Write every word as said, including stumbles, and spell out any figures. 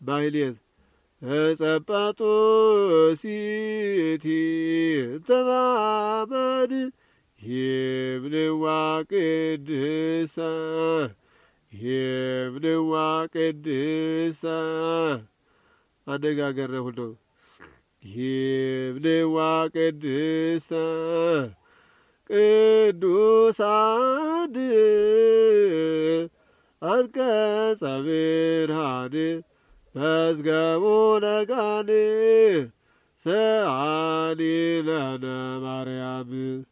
ባሕሌት እጸጳጦ ሲቲ ተባመድ ይብልዋ ቅድስተ ይብልዋ ቅድስተ አነጋገረ ሁሉ ይብልዋ ቅድስተ ቅዱሳን አንቀጸ ብርሃን መዝገቡ ለቃል ሰአሊ ለነ ማርያም